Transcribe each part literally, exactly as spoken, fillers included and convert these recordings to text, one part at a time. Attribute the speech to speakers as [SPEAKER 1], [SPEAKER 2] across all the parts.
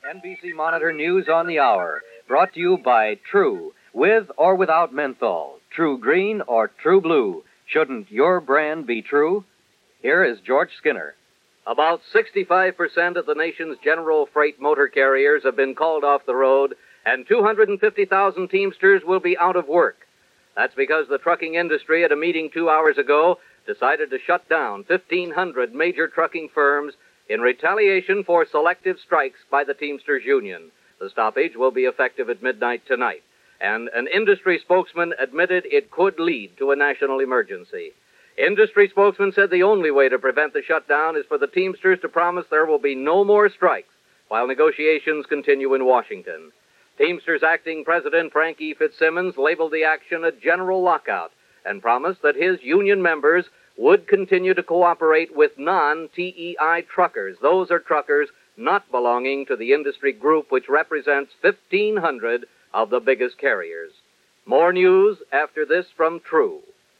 [SPEAKER 1] N B C Monitor News on the Hour, brought to you by True, with or without menthol, True Green or True Blue. Shouldn't your brand be True? Here is George Skinner.
[SPEAKER 2] About sixty-five percent of the nation's general freight motor carriers have been called off the road, and two hundred fifty thousand Teamsters will be out of work. That's because the trucking industry, at a meeting two hours ago, decided to shut down fifteen hundred major trucking firms in retaliation for selective strikes by the Teamsters Union. The stoppage will be effective at midnight tonight, and an industry spokesman admitted it could lead to a national emergency. Industry spokesman said the only way to prevent the shutdown is for the Teamsters to promise there will be no more strikes while negotiations continue in Washington. Teamsters acting president Frank E. Fitzsimmons labeled the action a general lockout and promised that his union members would continue to cooperate with non-T E I truckers. Those are truckers not belonging to the industry group which represents fifteen hundred of the biggest carriers. More news after this from True.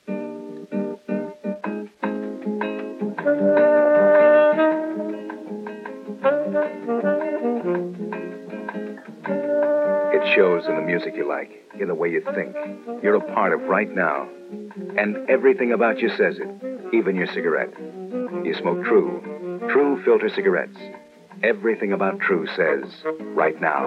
[SPEAKER 3] It shows in the music you like, in the way you think. You're a part of right now. And everything about you says it, even your cigarette. You smoke True. True filter cigarettes. Everything about True says, right now.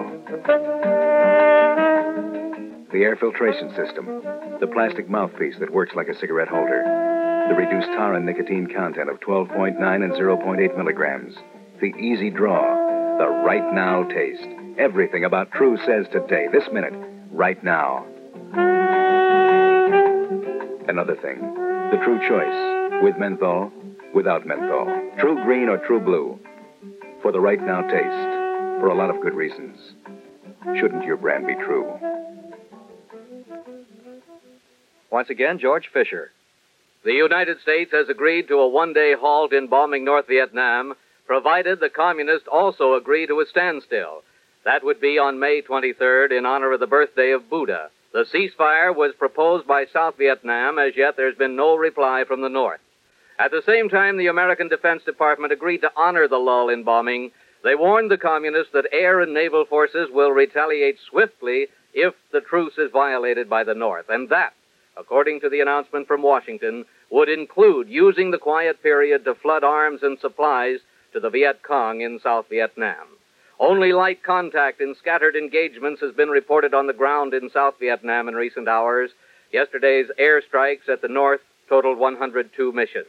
[SPEAKER 3] The air filtration system, the plastic mouthpiece that works like a cigarette holder, the reduced tar and nicotine content of twelve point nine and zero point eight milligrams, the easy draw, the right now taste. Everything about True says today, this minute, right now. Another thing, the True choice, with menthol, without menthol, True Green or True Blue. For the right now taste, for a lot of good reasons. Shouldn't your brand be True?
[SPEAKER 1] Once again, George Fisher.
[SPEAKER 2] The United States has agreed to a one-day halt in bombing North Vietnam, provided the communists also agree to a standstill. That would be on May twenty-third in honor of the birthday of Buddha. The ceasefire was proposed by South Vietnam. As yet, there's been no reply from the North. At the same time, the American Defense Department agreed to honor the lull in bombing. They warned the communists that air and naval forces will retaliate swiftly if the truce is violated by the North. And that, according to the announcement from Washington, would include using the quiet period to flood arms and supplies to the Viet Cong in South Vietnam. Only light contact in scattered engagements has been reported on the ground in South Vietnam in recent hours. Yesterday's airstrikes at the North totaled one hundred two missions.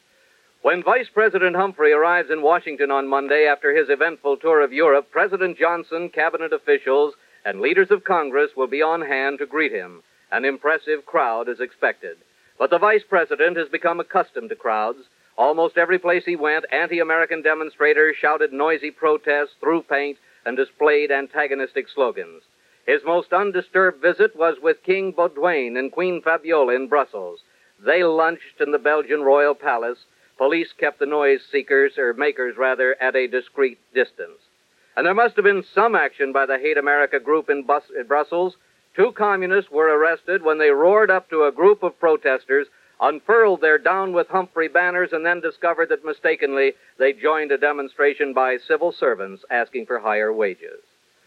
[SPEAKER 2] When Vice President Humphrey arrives in Washington on Monday after his eventful tour of Europe, President Johnson, cabinet officials, and leaders of Congress will be on hand to greet him. An impressive crowd is expected. But the Vice President has become accustomed to crowds. Almost every place he went, anti-American demonstrators shouted noisy protests, threw paint, and displayed antagonistic slogans. His most undisturbed visit was with King Baudouin and Queen Fabiola in Brussels. They lunched in the Belgian royal palace. Police kept the noise seekers, or makers rather, at a discreet distance. And there must have been some action by the Hate America group in, Bus- in Brussels. Two communists were arrested when they roared up to a group of protesters, unfurled their Down with Humphrey banners, and then discovered that mistakenly they joined a demonstration by civil servants asking for higher wages.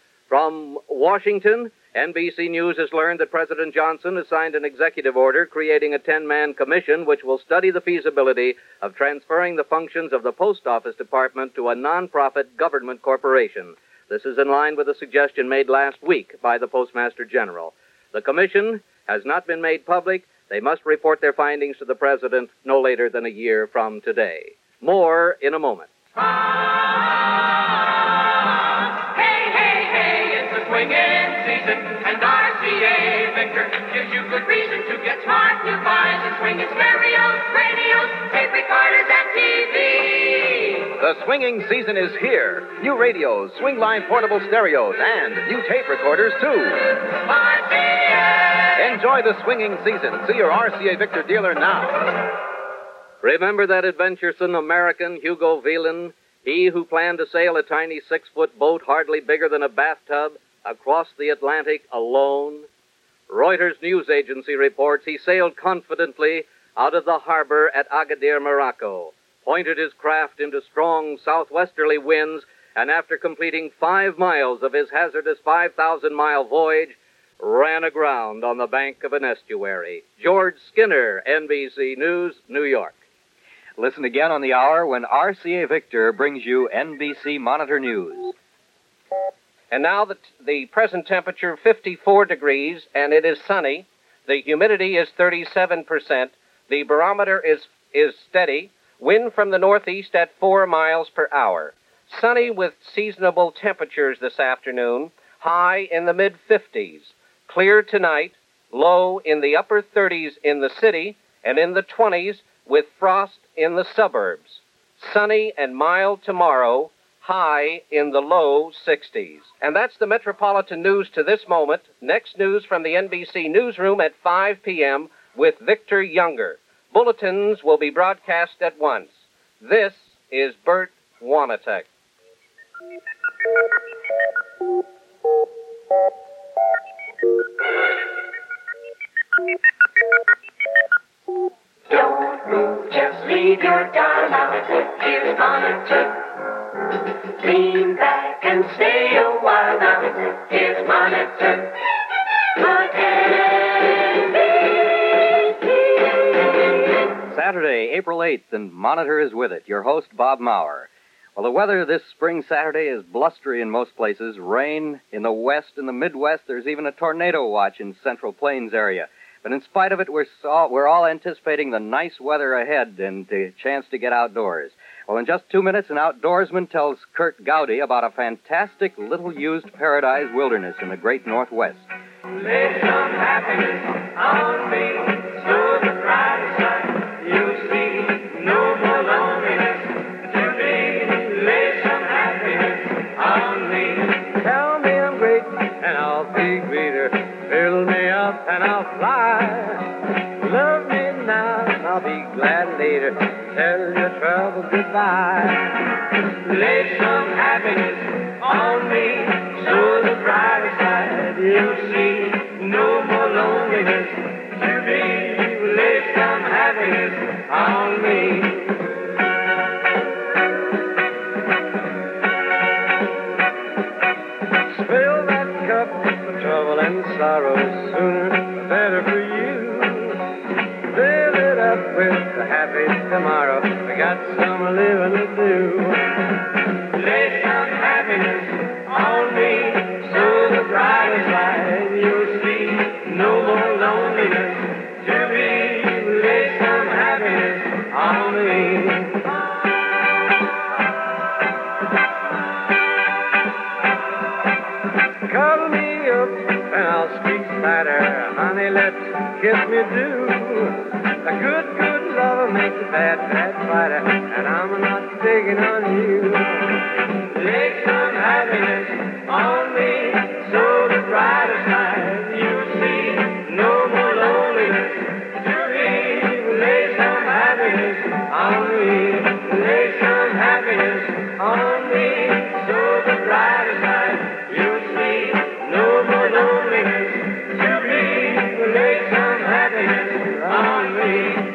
[SPEAKER 2] From Washington, N B C News has learned that President Johnson has signed an executive order creating a ten-man commission which will study the feasibility of transferring the functions of the Post Office Department to a non-profit government corporation. This is in line with a suggestion made last week by the Postmaster General. The commission has not been made public. They must report their findings to the President no later than a year from today. More in a moment.
[SPEAKER 4] Swinging season, and R C A Victor gives you good reason to get smart new buys and swinging stereos, radios, tape recorders, and T V.
[SPEAKER 5] The swinging season is here. New radios, swing line portable stereos, and new tape recorders, too.
[SPEAKER 4] R C A!
[SPEAKER 5] Enjoy the swinging season. See your R C A Victor dealer now.
[SPEAKER 2] Remember that adventuresome American, Hugo Whelan? He who planned to sail a tiny six-foot boat hardly bigger than a bathtub across the Atlantic alone? Reuters news agency reports he sailed confidently out of the harbor at Agadir, Morocco, pointed his craft into strong southwesterly winds, and after completing five miles of his hazardous five thousand mile voyage, ran aground on the bank of an estuary. George Skinner, N B C News, New York.
[SPEAKER 1] Listen again on the hour when R C A Victor brings you N B C Monitor News.
[SPEAKER 6] And now the, the present temperature, fifty-four degrees, and it is sunny. The humidity is thirty-seven percent. The barometer is, is steady. Wind from the northeast at four miles per hour. Sunny with seasonable temperatures this afternoon. High in the mid-fifties. Clear tonight. Low in the upper thirties in the city and in the twenties with frost in the suburbs. Sunny and mild tomorrow. High in the low sixties. And that's the Metropolitan News to this moment. Next news from the N B C Newsroom at five p.m. with Victor Younger. Bulletins will be broadcast at once. This is Bert Wanatek.
[SPEAKER 4] Don't move, just leave your dial out. Here's Monitor. Lean back and stay a while now. Here's Monitor.
[SPEAKER 1] Saturday, April eighth, and Monitor is with it. Your host, Bob Maurer. Well, the weather this spring Saturday is blustery in most places. Rain in the west and the Midwest. There's even a tornado watch in Central Plains area. But in spite of it, we're, so, we're all anticipating the nice weather ahead and the chance to get outdoors. Well, in just two minutes, an outdoorsman tells Kurt Gowdy about a fantastic little used paradise wilderness in the great Northwest.
[SPEAKER 4] Lay some happiness on me, so the bright side you'll see no more loneliness to be. Lay some happiness on me.
[SPEAKER 7] Tell me I'm great and I'll be greater. Fill me up and I'll fly. Love me now and I'll be glad later. Tell your trouble goodbye.
[SPEAKER 4] Lay some happiness on me, so the brighter side you'll see no more loneliness to be. Lay some happiness on me.
[SPEAKER 7] Spill that cup of trouble and sorrow, sooner the better for you. Fill it up with the happy tomorrow. I got some living to do.
[SPEAKER 4] Lay some happiness on me, so the brighter side you'll see no more loneliness to be. Lay some happiness on me.
[SPEAKER 7] Cuddle me up and I'll speak lighter. Honey, let's kiss me do. A good, good lover makes a bad, bad fighter, and I'm not digging on you.
[SPEAKER 4] Lay some happiness on me, so the brighter side you'll see no more loneliness to be. Lay some happiness on me. Lay some happiness on me, so the brighter side you'll see no more loneliness to be. Lay some happiness on me.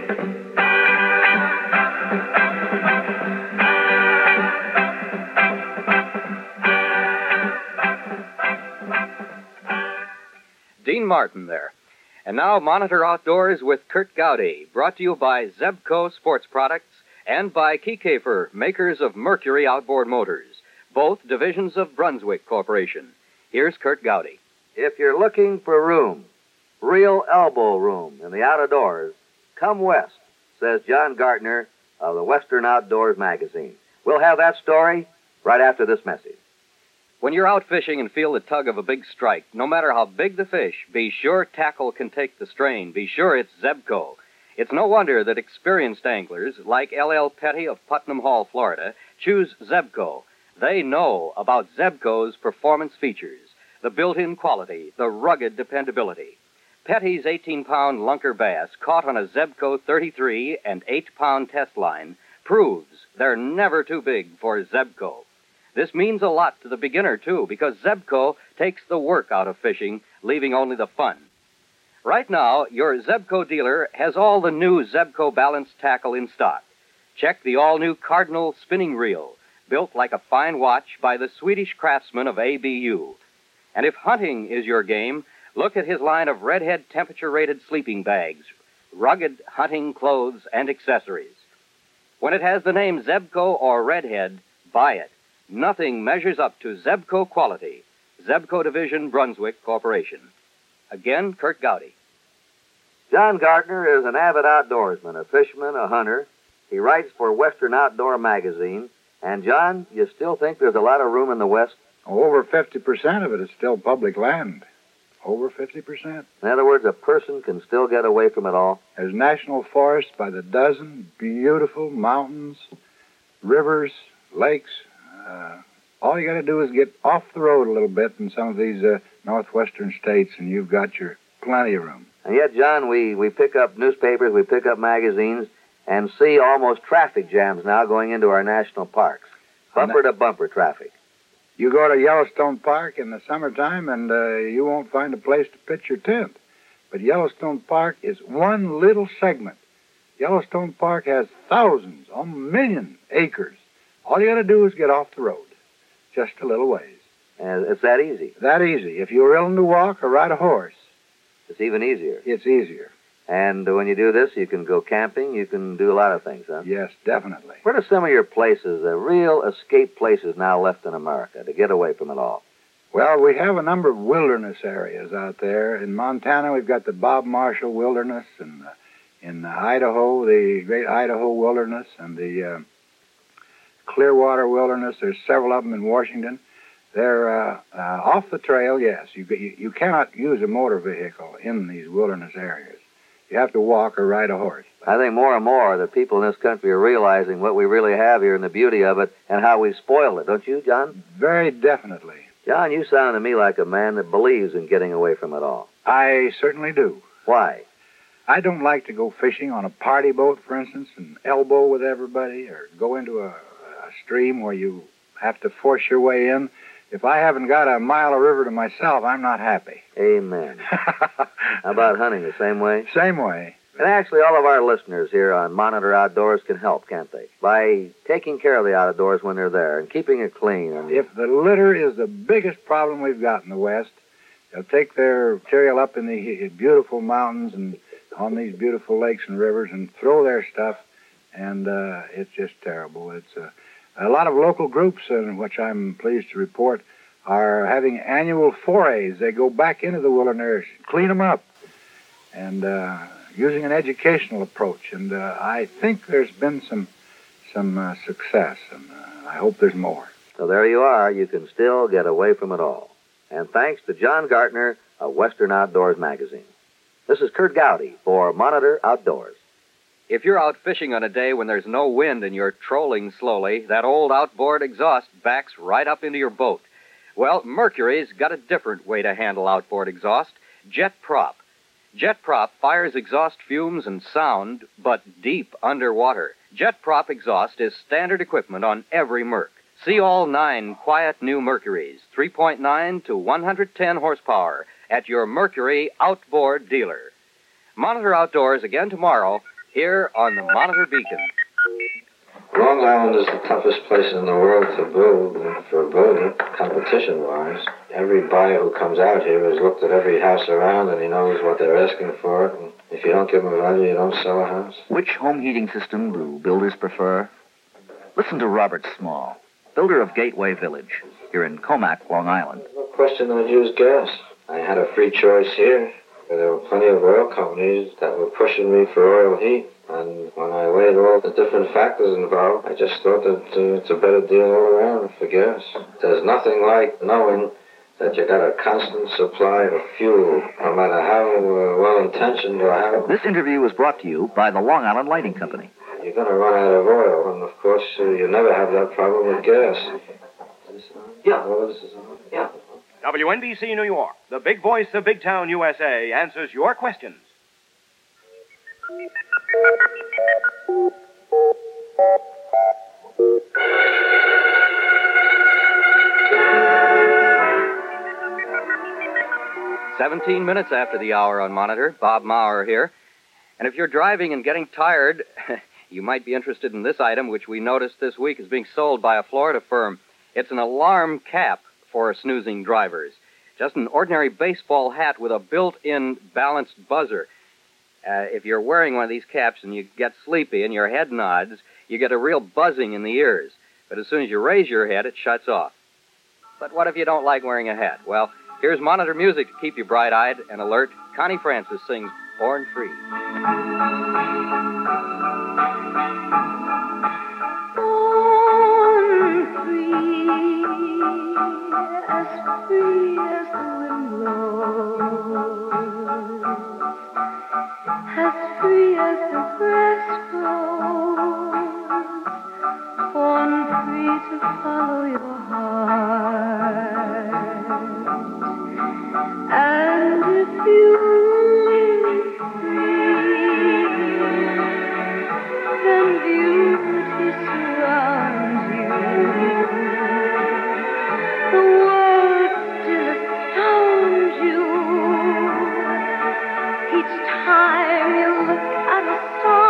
[SPEAKER 1] Dean Martin there. And now Monitor Outdoors with Kurt Gowdy, brought to you by Zebco Sports Products and by Kiekefer, makers of Mercury outboard motors, both divisions of Brunswick Corporation. Here's Kurt Gowdy.
[SPEAKER 8] If you're looking for room, real elbow room in the outdoors, come west, says John Gardner of the Western Outdoors magazine. We'll have that story right after this message.
[SPEAKER 1] When you're out fishing and feel the tug of a big strike, no matter how big the fish, be sure tackle can take the strain. Be sure it's Zebco. It's no wonder that experienced anglers, like L L Petty of Putnam Hall, Florida, choose Zebco. They know about Zebco's performance features, the built-in quality, the rugged dependability. Petty's eighteen-pound lunker bass caught on a Zebco thirty-three and eight-pound test line proves they're never too big for Zebco. This means a lot to the beginner, too, because Zebco takes the work out of fishing, leaving only the fun. Right now, your Zebco dealer has all the new Zebco balanced tackle in stock. Check the all-new Cardinal spinning reel, built like a fine watch by the Swedish craftsman of A B U. And if hunting is your game, look at his line of Redhead temperature-rated sleeping bags, rugged hunting clothes and accessories. When it has the name Zebco or Redhead, buy it. Nothing measures up to Zebco quality. Zebco Division, Brunswick Corporation. Again, Kurt Gowdy.
[SPEAKER 8] John Gardner is an avid outdoorsman, a fisherman, a hunter. He writes for Western Outdoor Magazine. And, John, you still think there's a lot of room in the West?
[SPEAKER 9] Over fifty percent of it is still public land. Over fifty percent.
[SPEAKER 8] In other words, a person can still get away from it all?
[SPEAKER 9] There's national forests by the dozen, beautiful mountains, rivers, lakes. Uh, all you got to do is get off the road a little bit in some of these uh, northwestern states, and you've got your plenty of room.
[SPEAKER 8] And yet, John, we, we pick up newspapers, we pick up magazines, and see almost traffic jams now going into our national parks. Bumper-to-bumper traffic.
[SPEAKER 9] You go to Yellowstone Park in the summertime, and uh, you won't find a place to pitch your tent. But Yellowstone Park is one little segment. Yellowstone Park has thousands, a million acres. All you got to do is get off the road, just a little ways.
[SPEAKER 8] And it's that easy?
[SPEAKER 9] That easy. If you're willing to walk or ride a horse.
[SPEAKER 8] It's even easier?
[SPEAKER 9] It's easier.
[SPEAKER 8] And when you do this, you can go camping, you can do a lot of things, huh?
[SPEAKER 9] Yes, definitely.
[SPEAKER 8] What are some of your places, uh, real escape places now left in America to get away from it all?
[SPEAKER 9] Well, we have a number of wilderness areas out there. In Montana, we've got the Bob Marshall Wilderness, and uh, in uh, Idaho, the Great Idaho Wilderness, and the uh, Clearwater Wilderness. There's several of them in Washington. They're uh, uh, off the trail, yes. You, you, you cannot use a motor vehicle in these wilderness areas. You have to walk or ride a horse.
[SPEAKER 8] I think more and more the people in this country are realizing what we really have here and the beauty of it and how we spoiled it, don't you, John?
[SPEAKER 9] Very definitely.
[SPEAKER 8] John, you sound to me like a man that believes in getting away from it all.
[SPEAKER 9] I certainly do.
[SPEAKER 8] Why?
[SPEAKER 9] I don't like to go fishing on a party boat, for instance, and elbow with everybody, or go into a, a stream where you have to force your way in. If I haven't got a mile of river to myself, I'm not happy.
[SPEAKER 8] Amen. How about hunting the same way?
[SPEAKER 9] Same way.
[SPEAKER 8] And actually, all of our listeners here on Monitor Outdoors can help, can't they? By taking care of the outdoors when they're there and keeping it clean. And...
[SPEAKER 9] If the litter is the biggest problem we've got in the West, they'll take their material up in the beautiful mountains and on these beautiful lakes and rivers and throw their stuff, and uh, it's just terrible. It's uh, a lot of local groups, in which I'm pleased to report, are having annual forays. They go back into the wilderness, clean them up, and uh, using an educational approach. And uh, I think there's been some some uh, success, and uh, I hope there's more.
[SPEAKER 8] So there you are. You can still get away from it all. And thanks to John Gardner of Western Outdoors Magazine. This is Kurt Gowdy for Monitor Outdoors.
[SPEAKER 1] If you're out fishing on a day when there's no wind and you're trolling slowly, that old outboard exhaust backs right up into your boat. Well, Mercury's got a different way to handle outboard exhaust, Jet Prop. Jet Prop fires exhaust fumes and sound, but deep underwater. Jet Prop exhaust is standard equipment on every Merc. See all nine quiet new Mercuries, three point nine to one hundred ten horsepower, at your Mercury outboard dealer. Monitor Outdoors again tomorrow, here on the Monitor Beacon.
[SPEAKER 10] Long Island is the toughest place in the world to build for building, competition-wise. Every buyer who comes out here has looked at every house around and he knows what they're asking for it. And if you don't give them a value, you don't sell a house.
[SPEAKER 11] Which home heating system do builders prefer? Listen to Robert Small, builder of Gateway Village, here in Comac, Long Island.
[SPEAKER 10] No question I'd use gas. I had a free choice here. There were plenty of oil companies that were pushing me for oil heat. And when I weighed all the different factors involved, I just thought that uh, it's a better deal all around for gas. There's nothing like knowing that you got a constant supply of fuel, no matter how uh, well-intentioned or how...
[SPEAKER 11] This interview was brought to you by the Long Island Lighting Company.
[SPEAKER 10] You're going to run out of oil, and of course, uh, you never have that problem with gas.
[SPEAKER 12] Yeah.
[SPEAKER 10] Oh, this is on?
[SPEAKER 12] Yeah.
[SPEAKER 13] W N B C New York, the big voice of Big Town U S A, answers your questions.
[SPEAKER 1] Seventeen minutes after the hour on Monitor, Bob Maurer here. And if you're driving and getting tired, You might be interested in this item, which we noticed this week is being sold by a Florida firm. It's an alarm cap for snoozing drivers. Just an ordinary baseball hat with a built-in balanced buzzer. Uh, if you're wearing one of these caps and you get sleepy and your head nods, you get a real buzzing in the ears. But as soon as you raise your head, it shuts off. But what if you don't like wearing a hat? Well, here's monitor music to keep you bright-eyed and alert. Connie Francis sings Born Free.
[SPEAKER 4] Born free, as free as the wind blows, as free as the grass grows, born free to follow your heart. And if you live free, then beauty surrounds you. The world still astounds you. Each time you look at a star,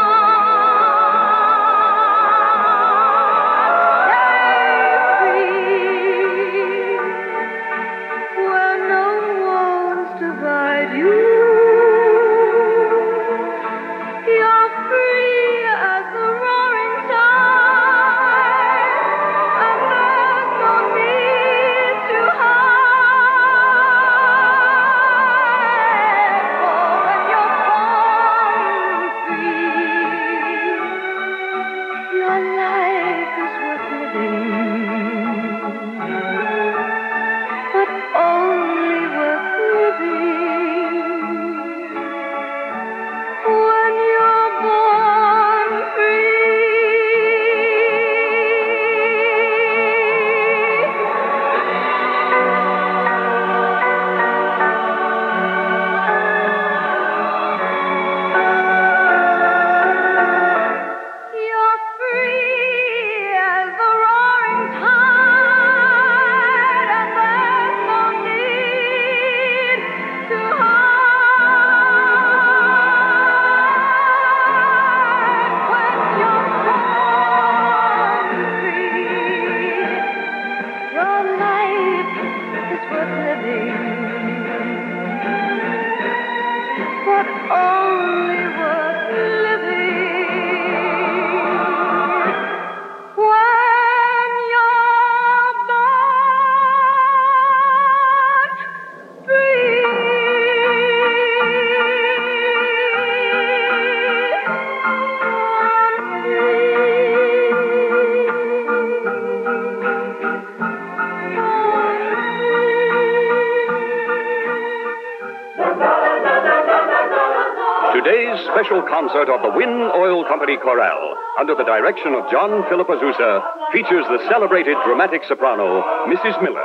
[SPEAKER 14] Today's special concert of the Wynn Oil Company Chorale, under the direction of John Philip Azusa, features the celebrated dramatic soprano, Missus Miller.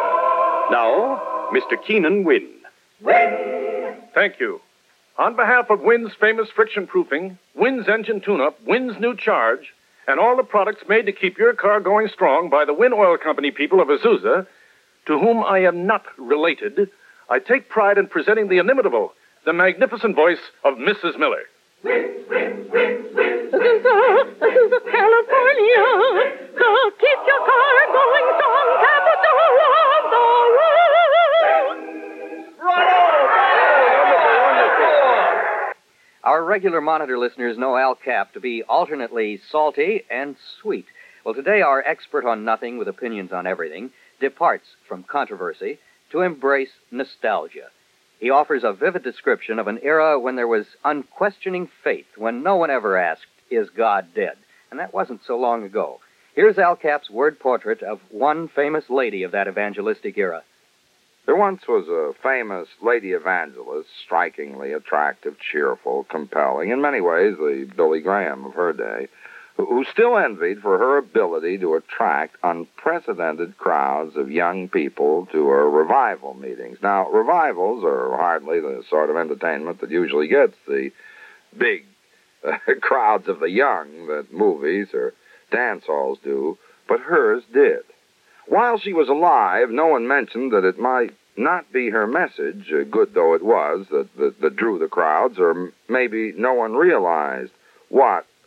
[SPEAKER 14] Now, Mister Keenan Wynn.
[SPEAKER 15] Wynn! Thank you. On behalf of Wynn's famous friction proofing, Wynn's engine tune-up, Wynn's new charge, and all the products made to keep your car going strong by the Wynn Oil Company people of Azusa, to whom I am not related, I take pride in presenting the inimitable, the magnificent voice of Missus Miller.
[SPEAKER 4] Wynn, Wynn, Wynn, Wynn. Azusa, Azusa, California. So keep your car going strong, capital of the world.
[SPEAKER 1] Our regular Monitor listeners know Al Cap to be alternately salty and sweet. Well, today our expert on nothing with opinions on everything departs from controversy to embrace nostalgia. He offers a vivid description of an era when there was unquestioning faith, when no one ever asked, is God dead? And that wasn't so long ago. Here's Al Cap's word portrait of one famous lady of that evangelistic era.
[SPEAKER 16] There once was a famous lady evangelist, strikingly attractive, cheerful, compelling, in many ways the Billy Graham of her day, who still envied for her ability to attract unprecedented crowds of young people to her revival meetings. Now, revivals are hardly the sort of entertainment that usually gets the big uh, crowds of the young that movies or dance halls do, but hers did. While she was alive, no one mentioned that it might not be her message, uh, good though it was, that, that, that drew the crowds, or maybe no one realized what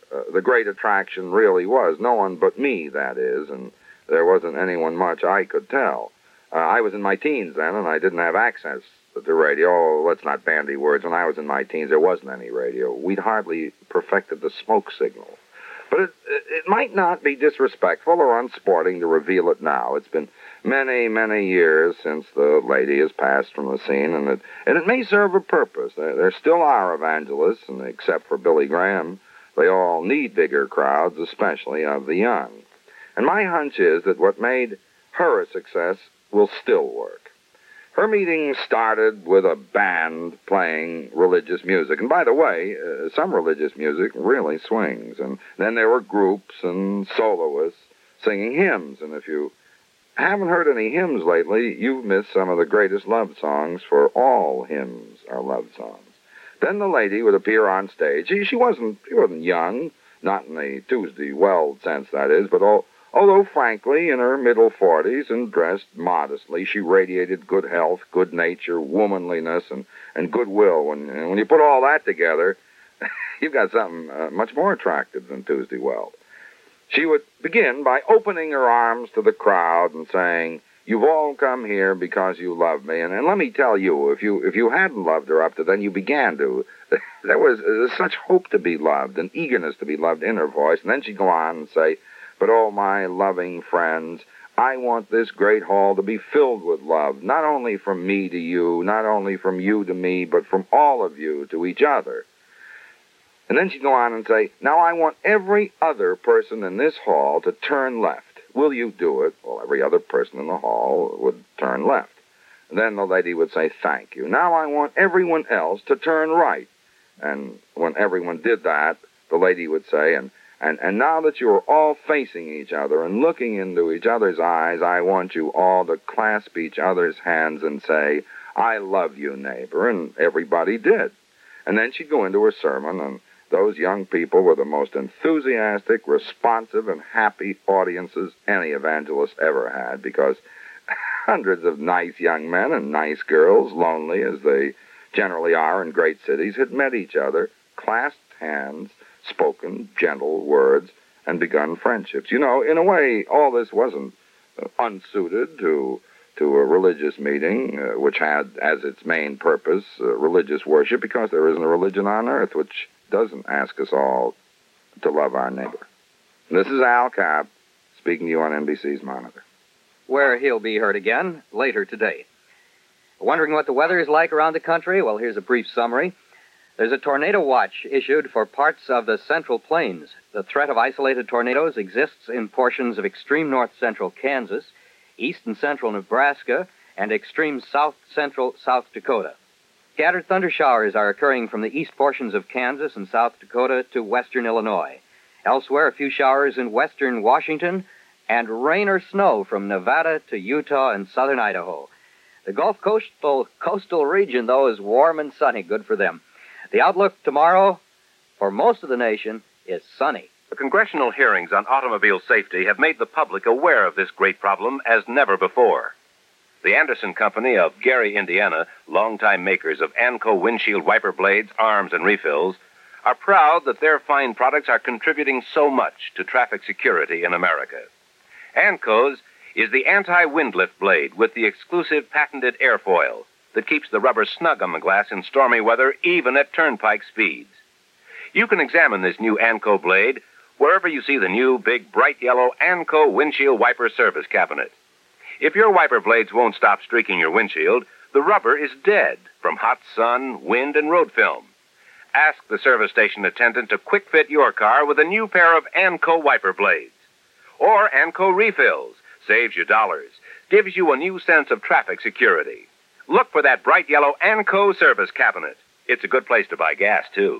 [SPEAKER 16] uh, the great attraction really was. No one but me, that is, and there wasn't anyone much I could tell. Uh, I was in my teens then, and I didn't have access to radio. Oh, let's not bandy words. When I was in my teens, there wasn't any radio. We'd hardly perfected the smoke signal. But it, it might not be disrespectful or unsporting to reveal it now. It's been many, many years since the lady has passed from the scene, and it, and it may serve a purpose. There, there still are evangelists, and except for Billy Graham, they all need bigger crowds, especially of the young. And my hunch is that what made her a success will still work. Her meeting started with a band playing religious music. And by the way, uh, some religious music really swings. And then there were groups and soloists singing hymns. And if you haven't heard any hymns lately, you've missed some of the greatest love songs, for all hymns are love songs. Then the lady would appear on stage. She, she wasn't she wasn't young, not in the Tuesday Weld sense, that is, but all... Although, frankly, in her middle forties and dressed modestly, she radiated good health, good nature, womanliness, and, and goodwill. When, and when you put all that together, you've got something uh, much more attractive than Tuesday Weld. She would begin by opening her arms to the crowd and saying, "You've all come here because you love me. And, and let me tell you, if you if you hadn't loved her up to then, you began to. There was uh, such hope to be loved and eagerness to be loved in her voice." And then she'd go on and say, "But, oh, my loving friends, I want this great hall to be filled with love, not only from me to you, not only from you to me, but from all of you to each other." And then she'd go on and say, "Now I want every other person in this hall to turn left. Will you do it?" Well, every other person in the hall would turn left. And then the lady would say, "Thank you. Now I want everyone else to turn right." And when everyone did that, the lady would say, and And, and now that you are all facing each other and looking into each other's eyes, I want you all to clasp each other's hands and say, "I love you, neighbor." And everybody did. And then she'd go into her sermon, and those young people were the most enthusiastic, responsive, and happy audiences any evangelist ever had, because hundreds of nice young men and nice girls, lonely as they generally are in great cities, had met each other, clasped hands, spoken gentle words, and begun friendships. You know, in a way, all this wasn't uh, unsuited to to a religious meeting, uh, which had as its main purpose uh, religious worship, because there isn't a religion on earth which doesn't ask us all to love our neighbor. This is Al Capp, speaking to you on N B C's Monitor.
[SPEAKER 1] Where he'll be heard again later today. Wondering what the weather is like around the country? Well, here's a brief summary. There's a tornado watch issued for parts of the Central Plains. The threat of isolated tornadoes exists in portions of extreme north-central Kansas, east and central Nebraska, and extreme south-central South Dakota. Scattered thunder showers are occurring from the east portions of Kansas and South Dakota to western Illinois. Elsewhere, a few showers in western Washington, and rain or snow from Nevada to Utah and southern Idaho. The Gulf coastal, coastal region, though, is warm and sunny. Good for them. The outlook tomorrow for most of the nation is sunny.
[SPEAKER 17] The congressional hearings on automobile safety have made the public aware of this great problem as never before. The Anderson Company of Gary, Indiana, longtime makers of ANCO windshield wiper blades, arms, and refills, are proud that their fine products are contributing so much to traffic security in America. ANCO's is the anti-wind lift blade with the exclusive patented airfoil that keeps the rubber snug on the glass in stormy weather, even at turnpike speeds. You can examine this new ANCO blade wherever you see the new, big, bright yellow ANCO windshield wiper service cabinet. If your wiper blades won't stop streaking your windshield, the rubber is dead from hot sun, wind, and road film. Ask the service station attendant to quick fit your car with a new pair of ANCO wiper blades. Or ANCO refills, saves you dollars, gives you a new sense of traffic security. Look for that bright yellow ANCO service cabinet. It's a good place to buy gas, too.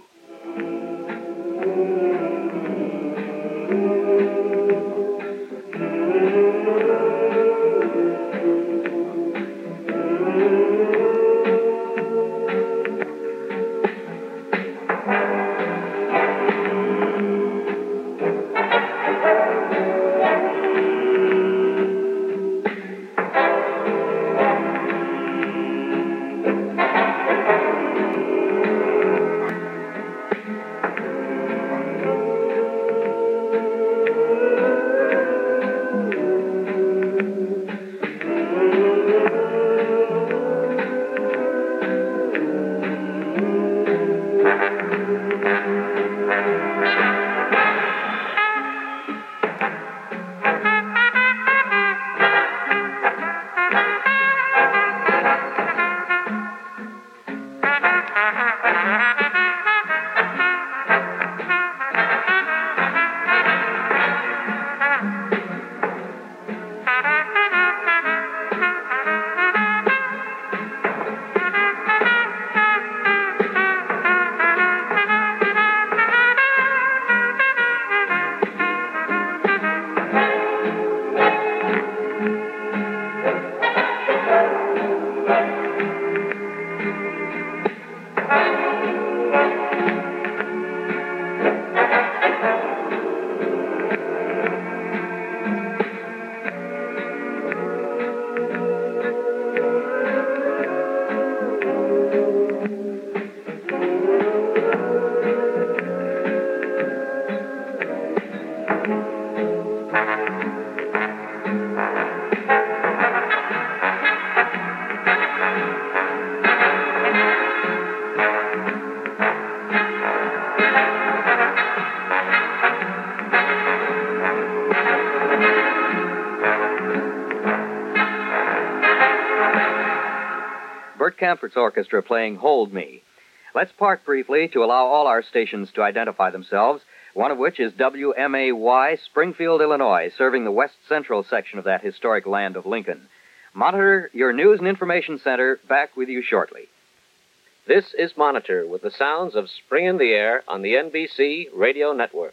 [SPEAKER 1] Bert Campert's orchestra playing Hold Me. Let's park briefly to allow all our stations to identify themselves, one of which is W M A Y, Springfield, Illinois, serving the west central section of that historic land of Lincoln. Monitor, your news and information center, back with you shortly.
[SPEAKER 6] This is Monitor with the sounds of spring in the air on the N B C Radio Network.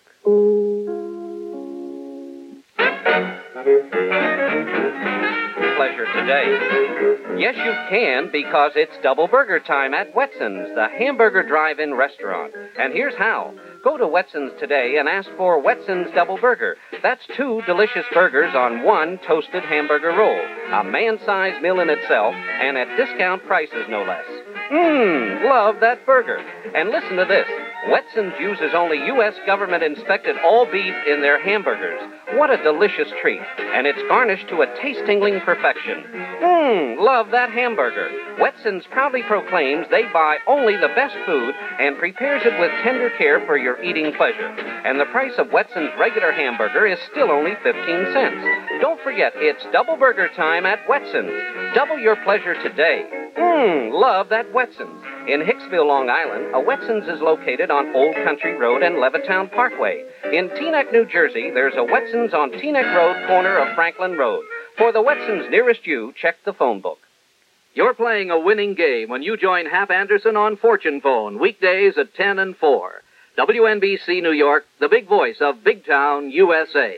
[SPEAKER 6] Pleasure today. Yes, you can, because it's double burger time at Wetson's, the hamburger drive-in restaurant. And here's how. Go to Wetson's today and ask for Wetson's Double Burger. That's two delicious burgers on one toasted hamburger roll. A man-sized meal in itself, and at discount prices, no less. Mmm, love that burger. And listen to this. Wetson's uses only U S government-inspected all beef in their hamburgers. What a delicious treat. And it's garnished to a taste-tingling perfection. Mmm, love that hamburger. Wetson's proudly proclaims they buy only the best food and prepares it with tender care for your eating pleasure. And the price of Wetson's regular hamburger is still only fifteen cents. Don't forget, it's double burger time at Wetson's. Double your pleasure today. Mmm, love that Wetson's. In Hicksville, Long Island, a Wetson's is located on Old Country Road and Levittown Parkway. In Teaneck, New Jersey, there's a Wetson's on Teaneck Road, corner of Franklin Road. For the Wetson's nearest you, check the phone book.
[SPEAKER 2] You're playing a winning game when you join Hap Anderson on Fortune Phone, weekdays at ten and four. W N B C New York, the big voice of Big Town, U S A.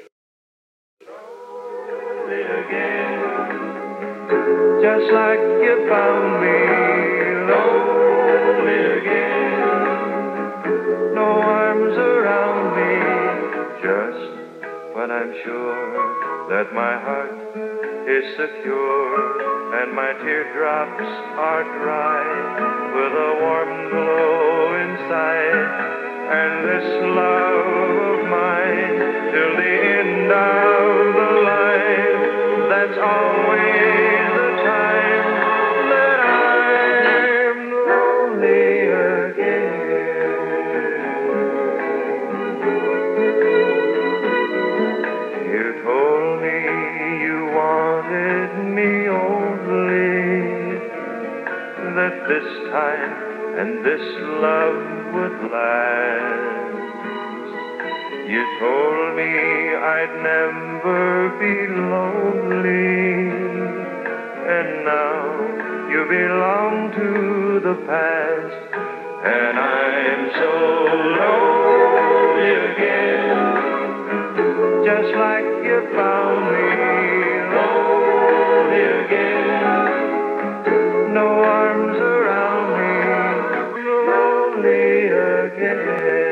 [SPEAKER 7] Just like you found me lonely again. No arms around me, just when I'm sure that my heart is secure and my teardrops are dry with a warm glow inside. And this love of mine till the end of the line, that's always the time that I'm lonely again. You told me you wanted me only, that this time and this love would last. You told me I'd never be lonely, and now you belong to the past, and I'm so lonely again, just like you found me lonely again. No arms around me, lonely again.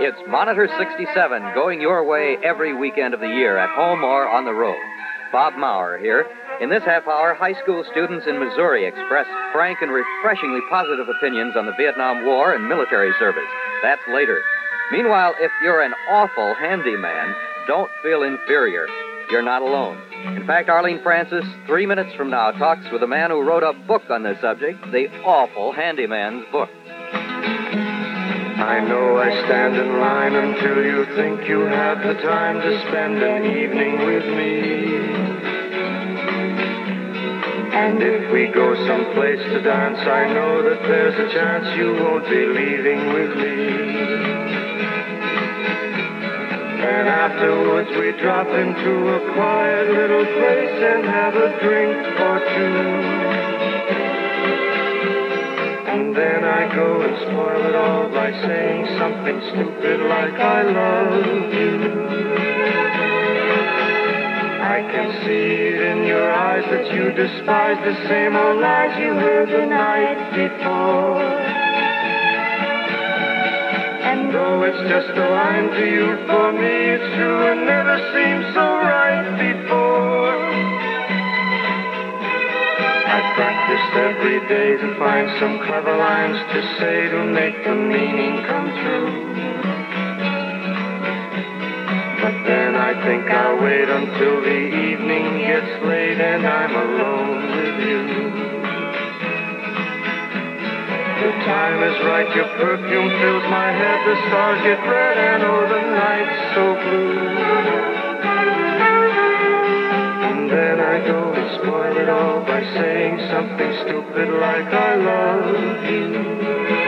[SPEAKER 1] It's Monitor sixty-seven going your way every weekend of the year, at home or on the road. Bob Maurer here. In this half hour, high school students in Missouri express frank and refreshingly positive opinions on the Vietnam War and military service. That's later. Meanwhile, if you're an awful handyman, don't feel inferior. You're not alone. In fact, Arlene Francis, three minutes from now, talks with a man who wrote a book on this subject, The Awful Handyman's Book.
[SPEAKER 7] I know I stand in line until you think you have the time to spend an evening with me. And if we go someplace to dance, I know that there's a chance you won't be leaving with me. And afterwards we drop into a quiet little place and have a drink or two. And then I go and spoil it all by saying something stupid like I love you. I can see it in your eyes that you despise the same old lies you heard the night before. And though it's just a line to you, for me it's true and never seemed so right before. I practiced every day to find some clever lines to say to make the meaning come true. But then I think I'll wait until the evening gets late and I'm alone with you. The time is right, your perfume fills my head, the stars get red and oh, the night's so blue. And then I go and spoil it all by saying something stupid like I love you.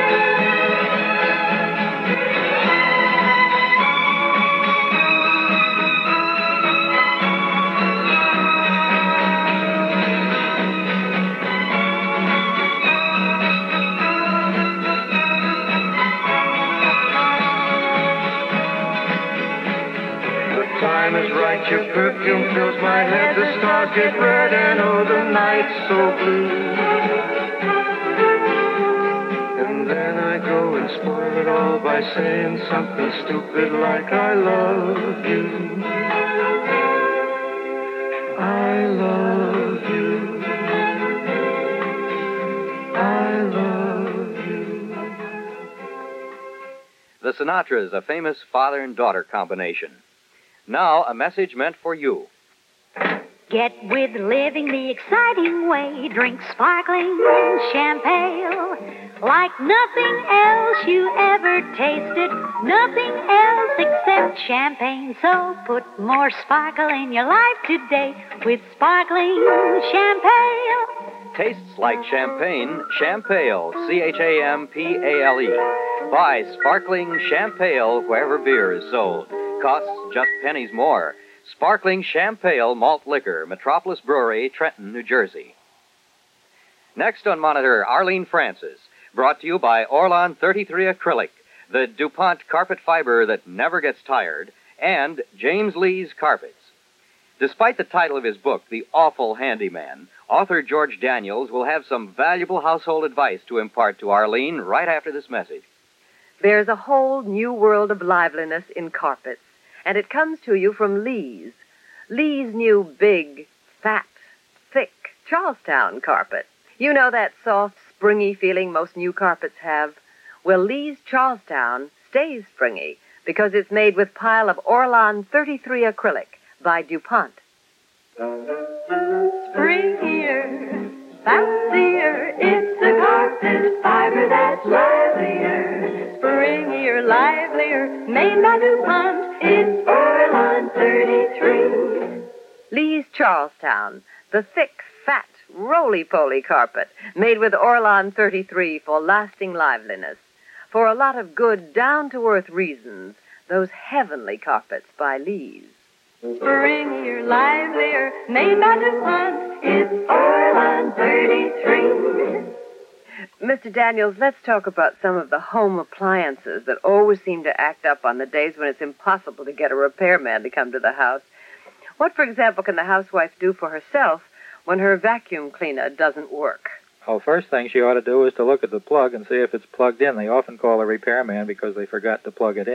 [SPEAKER 7] Time is right, your perfume fills my head, the stars get red and oh, the night's so blue. And then I go and spoil it all by saying something stupid like I love you. I love you. I love you.
[SPEAKER 1] The Sinatras, a famous father and daughter combination. Now, a message meant for you.
[SPEAKER 18] Get with living the exciting way. Drink sparkling champagne like nothing else you ever tasted. Nothing else except champagne. So put more sparkle in your life today with sparkling champagne.
[SPEAKER 1] Tastes like champagne, Champale, C H A M P A L E. Buy sparkling Champale wherever beer is sold. Costs just pennies more. Sparkling Champale Malt Liquor, Metropolis Brewery, Trenton, New Jersey. Next on Monitor, Arlene Francis, brought to you by Orlon thirty-three Acrylic, the DuPont carpet fiber that never gets tired, and James Lee's Carpets. Despite the title of his book, The Awful Handyman, author George Daniels will have some valuable household advice to impart to Arlene right after this message.
[SPEAKER 19] There's a whole new world of liveliness in carpets, and it comes to you from Lee's. Lee's new big, fat, thick Charlestown carpet. You know that soft, springy feeling most new carpets have? Well, Lee's Charlestown stays springy because it's made with pile of Orlon thirty-three Acrylic by DuPont.
[SPEAKER 18] Springier, fancier, it's a carpet fiber that's livelier. Springier, livelier, made by DuPont. It's Orlon thirty-three.
[SPEAKER 19] Lee's Charlestown, the thick, fat, roly-poly carpet made with Orlon thirty-three for lasting liveliness. For a lot of good, down-to-earth reasons, those heavenly carpets by Lee's.
[SPEAKER 18] Springier, livelier, made by DuPont. It's Orlon thirty-three.
[SPEAKER 19] Mister Daniels, let's talk about some of the home appliances that always seem to act up on the days when it's impossible to get a repairman to come to the house. What, for example, can the housewife do for herself when her vacuum cleaner doesn't work?
[SPEAKER 20] Well, first thing she ought to do is to look at the plug and see if it's plugged in. They often call a repairman because they forgot to plug it in.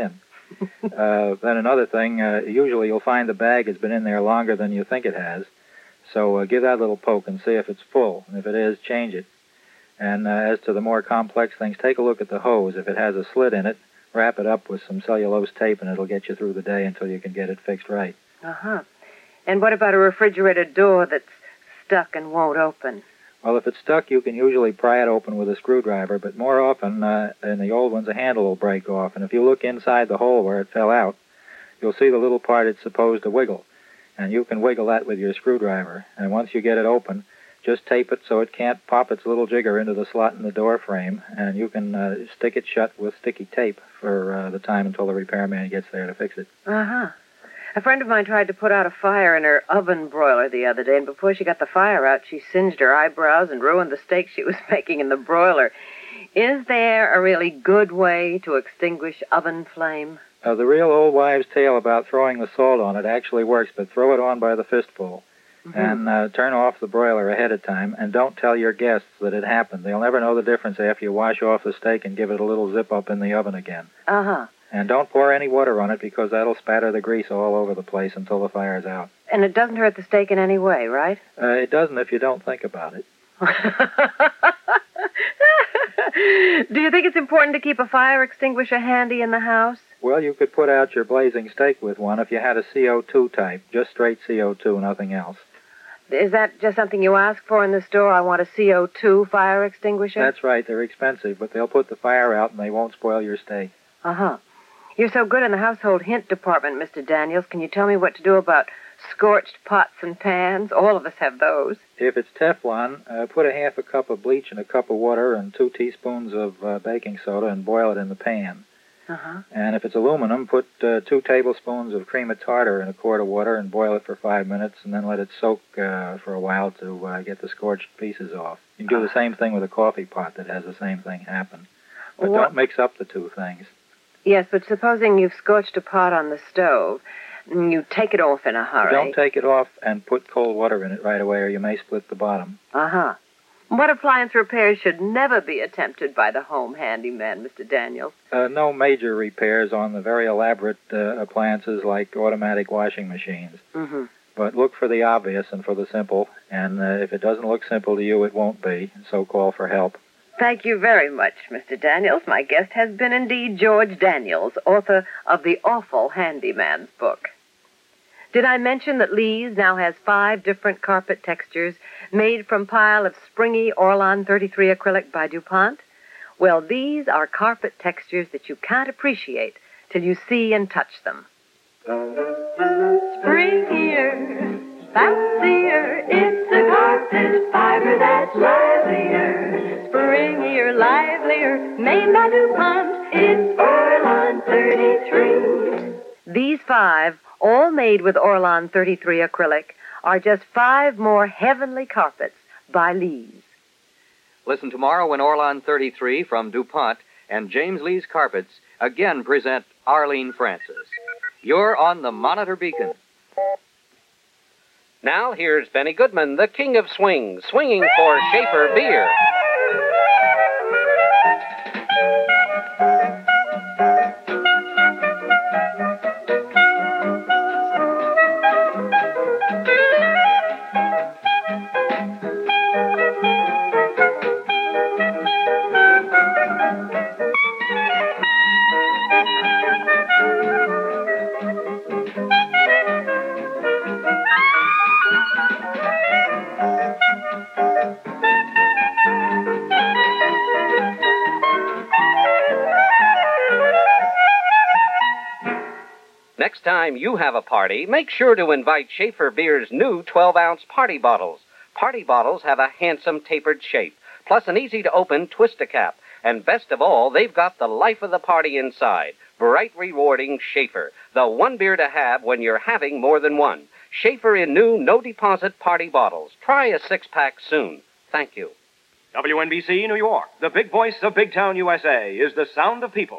[SPEAKER 20] uh, then another thing, uh, usually you'll find the bag has been in there longer than you think it has. So uh, give that a little poke and see if it's full. And if it is, change it. And uh, as to the more complex things, take a look at the hose. If it has a slit in it, wrap it up with some cellulose tape, and it'll get you through the day until you can get it fixed right.
[SPEAKER 19] Uh-huh. And what about a refrigerator door that's stuck and won't open?
[SPEAKER 20] Well, if it's stuck, you can usually pry it open with a screwdriver, but more often, uh, in the old ones, a handle will break off. And if you look inside the hole where it fell out, you'll see the little part it's supposed to wiggle. And you can wiggle that with your screwdriver. And once you get it open, just tape it so it can't pop its little jigger into the slot in the door frame, and you can uh, stick it shut with sticky tape for uh, the time until the repairman gets there to fix it.
[SPEAKER 19] Uh-huh. A friend of mine tried to put out a fire in her oven broiler the other day, and before she got the fire out, she singed her eyebrows and ruined the steak she was making in the broiler. Is there a really good way to extinguish oven flame?
[SPEAKER 20] Uh, the real old wives' tale about throwing the salt on it actually works, but throw it on by the fistful. Mm-hmm. And uh, turn off the broiler ahead of time, and don't tell your guests that it happened. They'll never know the difference after you wash off the steak and give it a little zip up in the oven again.
[SPEAKER 19] Uh-huh.
[SPEAKER 20] And don't pour any water on it because that'll spatter the grease all over the place until the fire's out.
[SPEAKER 19] And it doesn't hurt the steak in any way, right?
[SPEAKER 20] Uh, it doesn't if you don't think about it.
[SPEAKER 19] Do you think it's important to keep a fire extinguisher handy in the house?
[SPEAKER 20] Well, you could put out your blazing steak with one if you had a C O two type, just straight C O two, nothing else.
[SPEAKER 19] Is that just something you ask for in the store? I want a C O two fire extinguisher?
[SPEAKER 20] That's right. They're expensive, but they'll put the fire out and they won't spoil your steak.
[SPEAKER 19] Uh-huh. You're so good in the household hint department, Mister Daniels. Can you tell me what to do about scorched pots and pans? All of us have those.
[SPEAKER 20] If it's Teflon, uh, put a half a cup of bleach in a cup of water and two teaspoons of uh, baking soda and boil it in the pan.
[SPEAKER 19] Uh-huh.
[SPEAKER 20] And if it's aluminum, put uh, two tablespoons of cream of tartar in a quart of water and boil it for five minutes and then let it soak uh, for a while to uh, get the scorched pieces off. You can do the same thing with a coffee pot that has the same thing happen. But
[SPEAKER 19] What?
[SPEAKER 20] don't mix up the two things.
[SPEAKER 19] Yes, but supposing you've scorched a pot on the stove, and you take it off in a hurry.
[SPEAKER 20] Don't take it off and put cold water in it right away or you may split the bottom.
[SPEAKER 19] Uh-huh. What appliance repairs should never be attempted by the home handyman, Mister Daniels?
[SPEAKER 20] Uh, no major repairs on the very elaborate uh, appliances like automatic washing machines.
[SPEAKER 19] Mm-hmm.
[SPEAKER 20] But look for the obvious and for the simple, and uh, if it doesn't look simple to you, it won't be, so call for help.
[SPEAKER 19] Thank you very much, Mister Daniels. My guest has been indeed George Daniels, author of The Awful Handyman's book. Did I mention that Lee's now has five different carpet textures made from pile of springy Orlon thirty-three acrylic by DuPont? Well, these are carpet textures that you can't appreciate till you see and touch them.
[SPEAKER 4] Springier, fancier, it's a carpet fiber that's livelier. Springier, livelier, made by DuPont, it's Orlon thirty-three.
[SPEAKER 19] These five, all made with Orlon thirty-three acrylic, are just five more heavenly carpets by Lee's.
[SPEAKER 1] Listen tomorrow when Orlon thirty-three from DuPont and James Lee's Carpets again present Arlene Francis. You're on the Monitor Beacon.
[SPEAKER 6] Now here's Benny Goodman, the king of swing, swinging for Schaefer Beer. Next time you have a party, make sure to invite Schaefer Beer's new twelve-ounce party bottles. Party bottles have a handsome tapered shape, plus an easy-to-open twist-a-cap. And best of all, they've got the life of the party inside. Bright, rewarding Schaefer, the one beer to have when you're having more than one. Schaefer in new no-deposit party bottles. Try a six-pack soon. Thank you.
[SPEAKER 13] W N B C, New York, the big voice of Big Town, U S A, is the sound of people.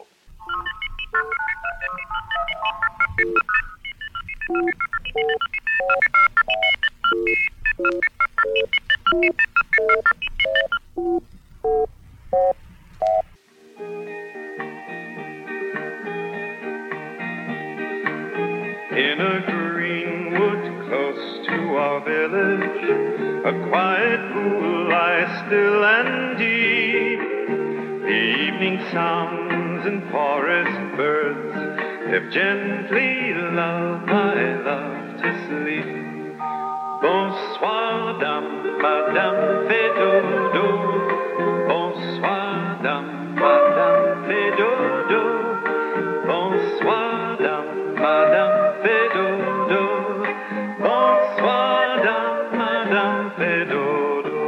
[SPEAKER 7] A quiet pool lies still and deep. The evening sounds and forest birds have gently lulled my love to sleep. Bonsoir, dame, madame, fais dodo. Bonsoir, dame, madame, fais dodo. Bonsoir, dame, madame, fais dodo. Bonsoir, dame, madame, fais dodo.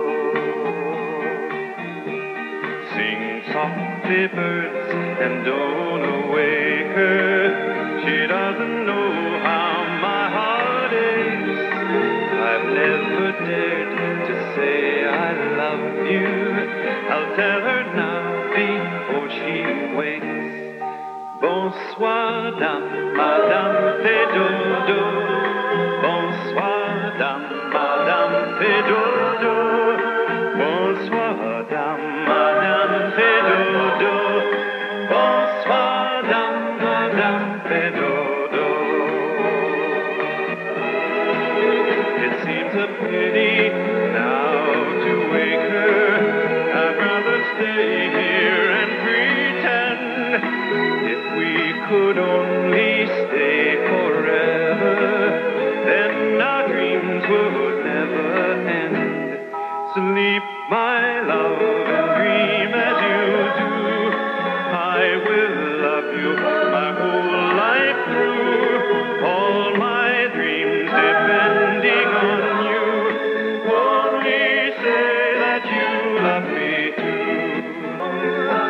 [SPEAKER 7] Sing softly, birds, and don't awake her. She doesn't know how my heart aches. I've never dared to say I love you. I'll tell her now before she wakes. Bonsoir, dame, madame, fais dodo. Bonsoir, dame, madame, fais dodo. Bonsoir, dame, madame, fais dodo. Bonsoir, dame, madame, fais dodo. It seems a pity now to wake her. I'd rather stay here and pretend. If we could only stay forever, then our dreams would never end. Sleep, my love, and dream as you do. I will love you my whole life through. All my dreams depending on you. Only say that you love me too.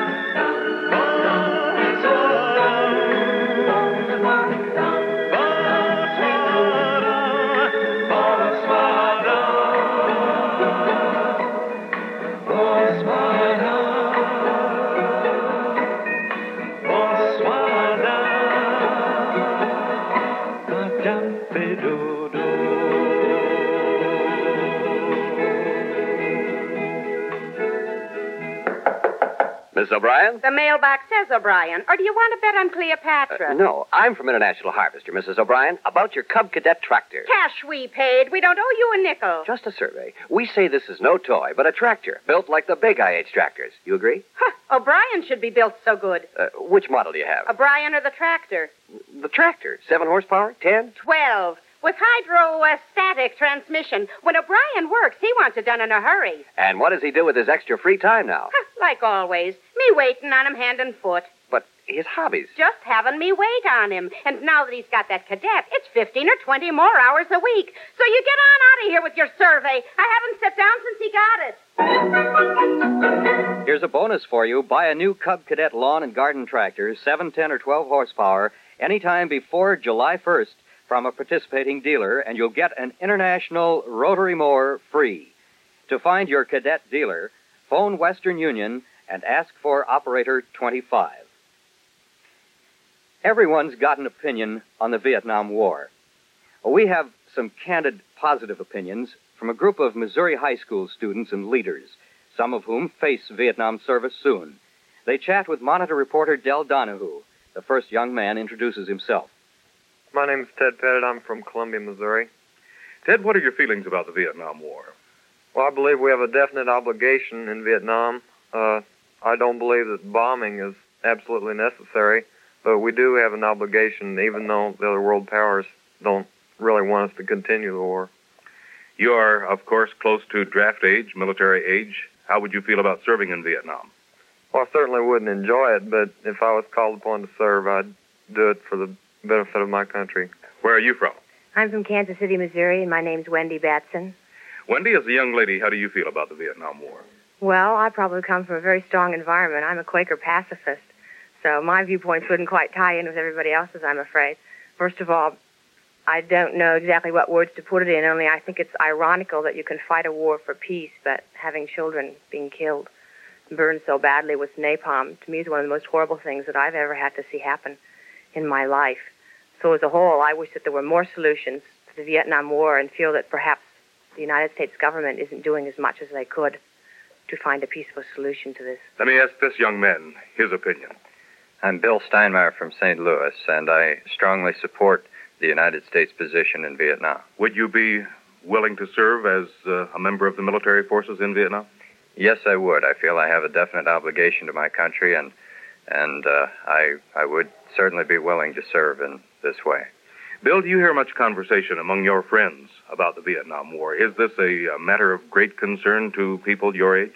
[SPEAKER 2] Miss O'Brien?
[SPEAKER 21] The mailbox says O'Brien. Or do you want to bet on Cleopatra?
[SPEAKER 2] Uh, no, I'm from International Harvester, Missus O'Brien, about your Cub Cadet tractor.
[SPEAKER 21] Cash we paid. We don't owe you a nickel.
[SPEAKER 2] Just a survey. We say this is no toy, but a tractor, built like the big I H tractors. You agree?
[SPEAKER 21] Huh. O'Brien should be built so good.
[SPEAKER 2] Uh, which model do you have?
[SPEAKER 21] O'Brien or the tractor?
[SPEAKER 2] The tractor. Seven horsepower? Ten?
[SPEAKER 21] Twelve. With hydrostatic transmission. When O'Brien works, he wants it done in a hurry.
[SPEAKER 2] And what does he do with his extra free time now?
[SPEAKER 21] Huh, like always. Me waiting on him hand and foot.
[SPEAKER 2] But his hobbies?
[SPEAKER 21] Just having me wait on him. And now that he's got that cadet, it's fifteen or twenty more hours a week. So you get on out of here with your survey. I haven't sat down since he got it.
[SPEAKER 1] Here's a bonus for you. Buy a new Cub Cadet lawn and garden tractor, seven, ten, or twelve horsepower, anytime before July first from a participating dealer, and you'll get an International Rotary mower free. To find your Cadet dealer, phone Western Union and ask for operator twenty-five. Everyone's got an opinion on the Vietnam War. We have some candid, positive opinions from a group of Missouri high school students and leaders, some of whom face Vietnam service soon. They chat with Monitor reporter Del Donahue. The first young man introduces himself.
[SPEAKER 22] My name's Ted Pettit. I'm from Columbia, Missouri.
[SPEAKER 15] Ted, what are your feelings about the Vietnam War?
[SPEAKER 22] Well, I believe we have a definite obligation in Vietnam. Uh, I don't believe that bombing is absolutely necessary, but we do have an obligation, even though the other world powers don't really want us to continue the war.
[SPEAKER 15] You are, of course, close to draft age, military age. How would you feel about serving in Vietnam?
[SPEAKER 22] Well, I certainly wouldn't enjoy it, but if I was called upon to serve, I'd do it for the benefit of my country.
[SPEAKER 15] Where are you from?
[SPEAKER 23] I'm from Kansas City, Missouri, and my name's Wendy Batson.
[SPEAKER 15] Wendy, as a young lady, how do you feel about the Vietnam War?
[SPEAKER 23] Well, I probably come from a very strong environment. I'm a Quaker pacifist, so my viewpoints wouldn't quite tie in with everybody else's, I'm afraid. First of all, I don't know exactly what words to put it in, only I think it's ironical that you can fight a war for peace, but having children being killed, burned so badly with napalm, to me is one of the most horrible things that I've ever had to see happen in my life. So as a whole, I wish that there were more solutions to the Vietnam War and feel that perhaps the United States government isn't doing as much as they could to find a peaceful solution to this.
[SPEAKER 15] Let me ask this young man his opinion.
[SPEAKER 24] I'm Bill Steinmeier from Saint Louis, and I strongly support the United States position in Vietnam.
[SPEAKER 15] Would you be
[SPEAKER 3] willing to serve as uh, a member of the military forces in Vietnam?
[SPEAKER 24] Yes, I would. I feel I have a definite obligation to my country, and and uh, I I would certainly be willing to serve in this way.
[SPEAKER 3] Bill, do you hear much conversation among your friends about the Vietnam War? Is this a, a matter of great concern to people your age?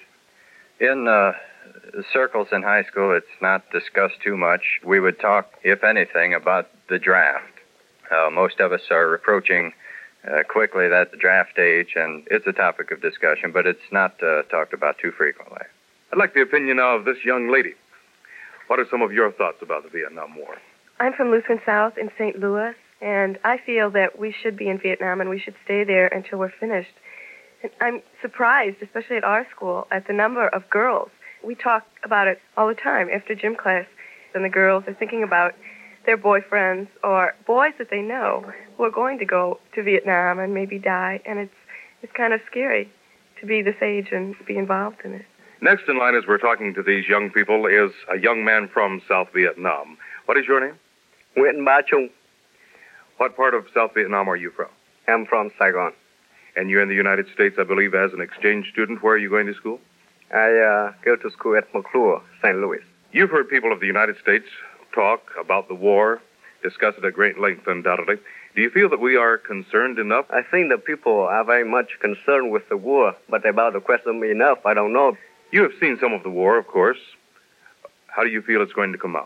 [SPEAKER 24] In uh, circles in high school, it's not discussed too much. We would talk, if anything, about the draft. Uh, most of us are approaching uh, quickly that draft age, and it's a topic of discussion, but it's not uh, talked about too frequently.
[SPEAKER 3] I'd like the opinion now of this young lady. What are some of your thoughts about the Vietnam War?
[SPEAKER 5] I'm from Lutheran South in Saint Louis, and I feel that we should be in Vietnam and we should stay there until we're finished. And I'm surprised, especially at our school, at the number of girls. We talk about it all the time after gym class, and the girls are thinking about their boyfriends or boys that they know who are going to go to Vietnam and maybe die, and it's it's kind of scary to be this age and be involved in it.
[SPEAKER 3] Next in line as we're talking to these young people is a young man from South Vietnam. What is your name?
[SPEAKER 8] Nguyễn Ba Trung.
[SPEAKER 3] What part of South Vietnam are you from?
[SPEAKER 8] I'm from Saigon.
[SPEAKER 3] And you're in the United States, I believe, as an exchange student. Where are you going to school?
[SPEAKER 8] I uh, go to school at McClure, Saint Louis.
[SPEAKER 3] You've heard people of the United States talk about the war, discuss it at great length, undoubtedly. Do you feel that we are concerned enough?
[SPEAKER 8] I think that people are very much concerned with the war, but about the question enough, I don't know.
[SPEAKER 3] You have seen some of the war, of course. How do you feel it's going to come out?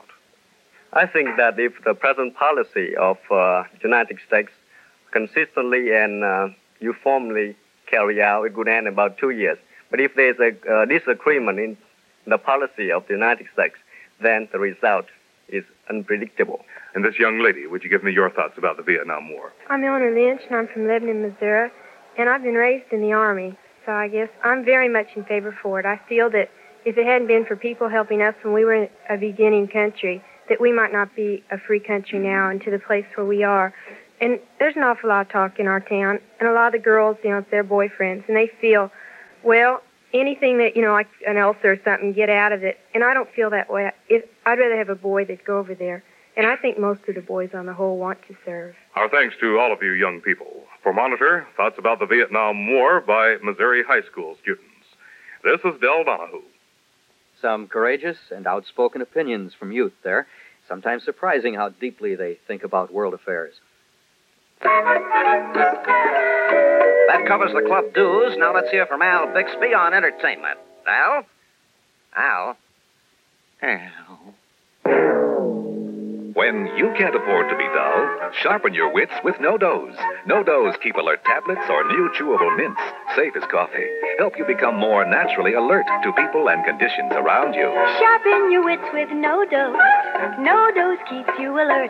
[SPEAKER 8] I think that if the present policy of uh, the United States consistently and uh, uniformly carry out, it would end in about two years. But if there's a uh, disagreement in the policy of the United States, then the result is unpredictable.
[SPEAKER 3] And this young lady, would you give me your thoughts about the Vietnam War?
[SPEAKER 9] I'm Eleanor Lynch, and I'm from Lebanon, Missouri, and I've been raised in the Army, so I guess I'm very much in favor for it. I feel that if it hadn't been for people helping us when we were a beginning country, that we might not be a free country now and to the place where we are. And there's an awful lot of talk in our town, and a lot of the girls, you know, it's their boyfriends, and they feel, well, anything that, you know, like an ulcer or something, get out of it. And I don't feel that way. If, I'd rather have a boy that'd go over there. And I think most of the boys on the whole want to serve.
[SPEAKER 3] Our thanks to all of you young people. For Monitor, thoughts about the Vietnam War by Missouri high school students. This is Del Donahue.
[SPEAKER 1] Some courageous and outspoken opinions from youth there. Sometimes surprising how deeply they think about world affairs.
[SPEAKER 6] That covers the club dues. Now let's hear from Al Bixby on entertainment. Al? Al?
[SPEAKER 25] Al. When you can't afford to be dull, sharpen your wits with No-Dose. No-Dose Keep Alert tablets or new chewable mints, safe as coffee, help you become more naturally alert to people and conditions around you.
[SPEAKER 18] Sharpen your wits with No-Dose. No-Dose keeps you alert.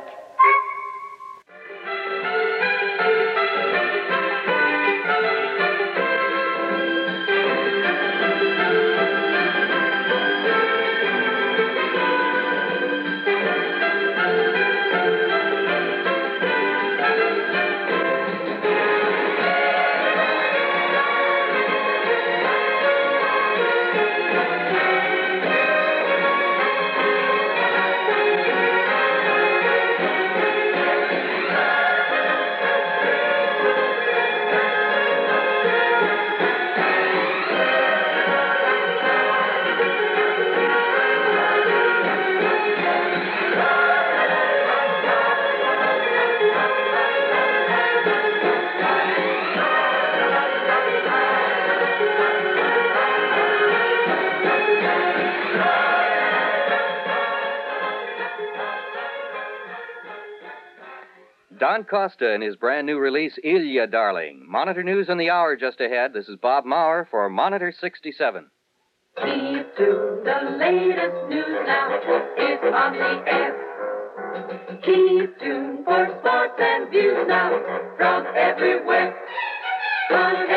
[SPEAKER 1] Don Costa in his brand new release, Ilya, Darling. Monitor News in the hour just ahead. This is Bob Maurer for Monitor sixty-seven.
[SPEAKER 4] Keep to the latest news now. It's on the air. Keep tuned for sports and views now from everywhere. On